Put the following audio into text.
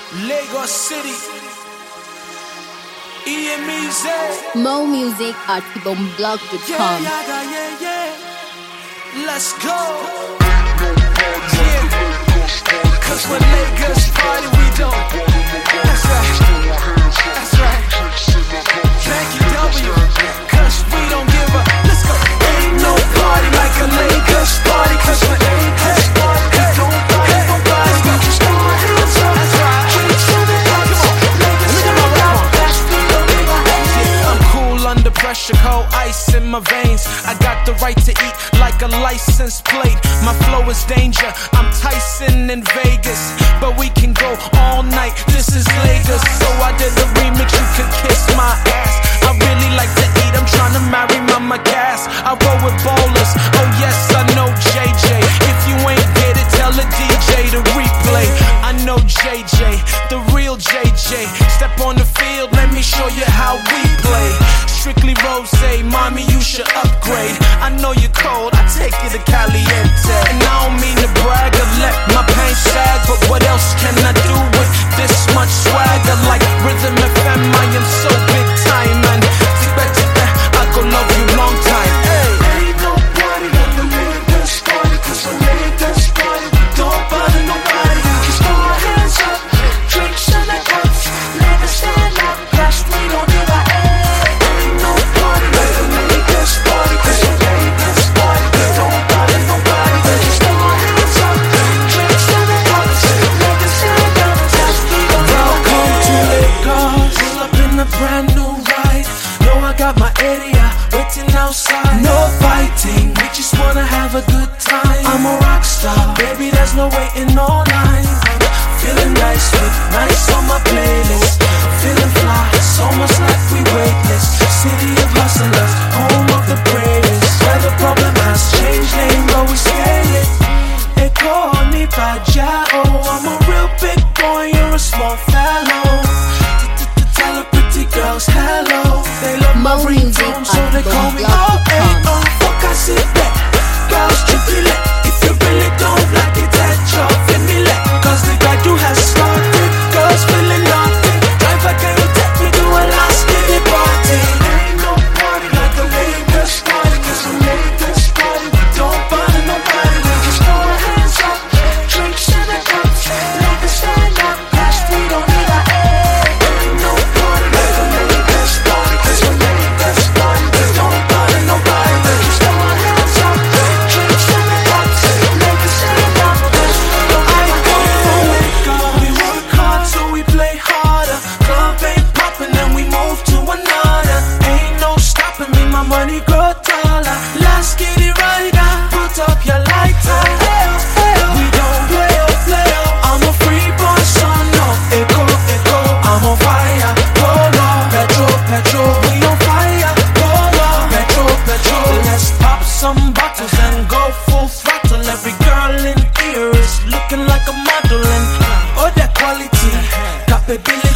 Lagos City, EMEZ. Mo music at TheBombblog.com. Yeah. Let's go. Yeah. Cause when Lagos party, we don't. That's right. Thank you, W. Cause we don't give up. Let's go. Ain't no party like a Lagos party. Cause when Lagos party, we don't party. Let's go. That's right. I'm cool under pressure, cold ice in my veins. I got the right to eat like a license plate. My flow is danger, I'm Tyson in Vegas. But we can go all night, this is Lagos. So I did the remix, you could kiss my ass. I really like to eat, I'm trying to marry Mama Cass. I roll with bowlers, oh yes, I know JJ. If you ain't get it, tell the DJ to replay. I know JJ, the real JJ. Step on the field, let me show you how we play. Strictly rose, mommy, you should upgrade. I know you're cold, I take you to Caliente. And I don't mean to brag or let my pain sag, but what else can I do with this much swagger? Like Rhythm FM, I am so big time, and I go love you long time. Hey. Ain't nobody like the Lagos party, cause the Lagos party, we don't bother nobody. Just throw your hands up, drinks in the cups, never stand up, plus we don't give a brand new ride. Yo, I got my area waiting outside. No fighting, we just wanna have a good time. I'm a rock star, baby, there's no waiting online. Feeling nice with nice on my playlist. Feeling fly, it's almost like we weightless. City of hustlers, home of the bravest. Where the problem has changed name, but we scale it. They call me Baja, oh, I'm a real big boy, you're a small fellow. Girls, hello, they love my ringtone, so they call me oh, fuck, I sit back. Girls, triple it. If you really don't like it, that job, fit me let. Cause the guy do has started. Girls feeling naughty. Driver, can you take me to a last kitty party? Ain't no party like a Lagos party. Cause a Lagos party, we don't bother nobody. We just throw our hands up, drinks in the cups, let us stand up, past we don't need a ain't no party like a Lagos party. Cause a Lagos party, we don't bother nobody. We just throw our hands up, drinks in the cups, let us stand up, past we don't need a we work hard so we play harder. Club ain't poppin' and we move to another. Ain't no stopping me, my money grow taller. Let's get it right now, put up your lighter. We don't play up, I'm a free boy, son of Echo. I'm on fire, polo, petrol, we on fire, polo, petrol. Let's pop some bottles and go full throttle. Every girl in here is looking like a model, and oh, that quality, capability.